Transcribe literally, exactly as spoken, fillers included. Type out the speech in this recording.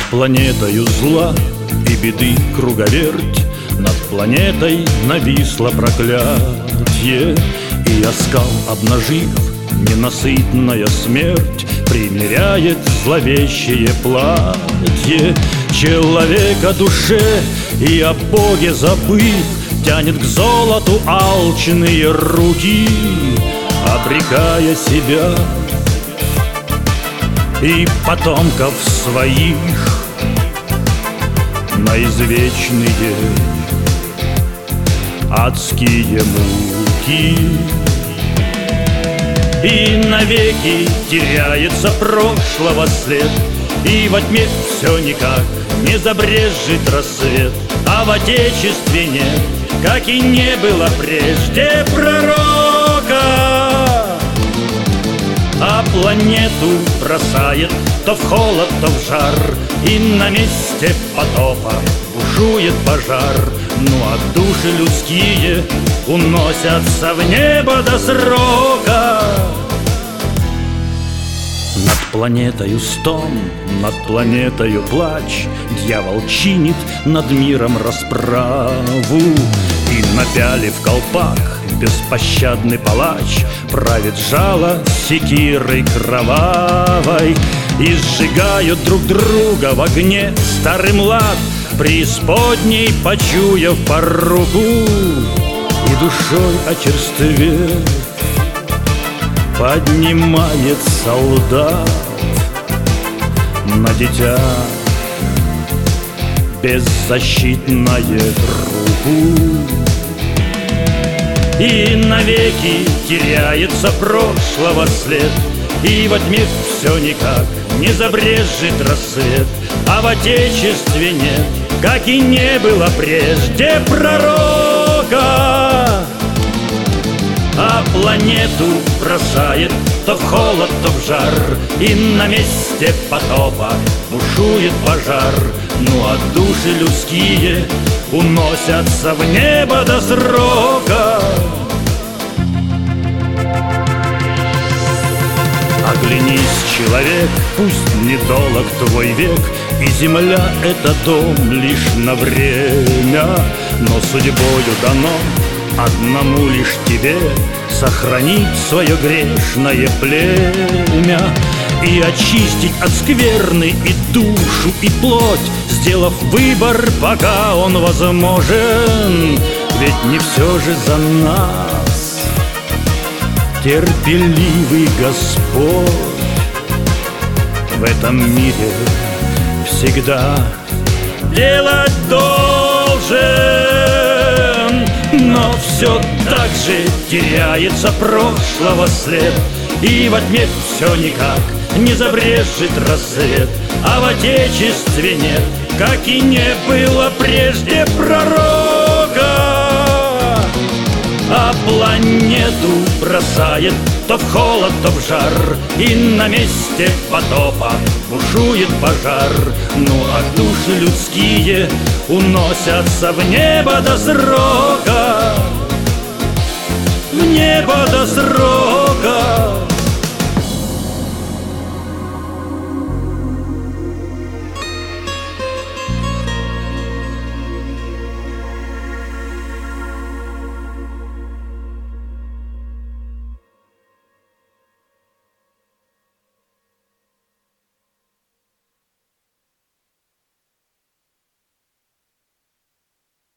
планетою зла и беды круговерть, над планетой нависло проклятье, и оскал обнажив, ненасытная смерть примеряет зловещее платье. Человек о душе и о Боге забыв, тянет к золоту алчные руки, обрекая себя и потомков своих на извечные адские муки. И навеки теряется прошлого след, и во тьме все никак не забрежет рассвет, а в Отечестве нет, как и не было прежде, пророка. А планету бросает то в холод, то в жар, и на месте потопа бушует пожар. Ну а души людские уносятся в небо до срока. Над планетою стон, над планетою плач, дьявол чинит над миром расправу, и, напялив колпак, беспощадный палач правит жало секирой кровавой, и сжигают друг друга в огне старый млад, преисподней почуяв поруку, и душой очерствев поднимает солдат на дитя беззащитное руку. И навеки теряется прошлого след, и во тьме все никак не забрежет рассвет, а в Отечестве нет, как и не было прежде, пророка. А планету бросает то в холод, то в жар, и на месте потопа бушует пожар. Ну а души людские уносятся в небо до срока. Оглянись, человек, пусть недолог твой век, и земля — это дом лишь на время, но судьбою дано одному лишь тебе сохранить свое грешное племя и очистить от скверны и душу, и плоть, сделав выбор, пока он возможен. Ведь не все же за нас терпеливый Господь в этом мире всегда делать должен. Но все так же теряется прошлого след, и во тьме все никак не забрежет рассвет, а в Отечестве нет, как и не было прежде, пророка. А планету бросает то в холод, то в жар, и на месте потопа бушует пожар. Ну а души людские уносятся в небо до срока, в небо до срока.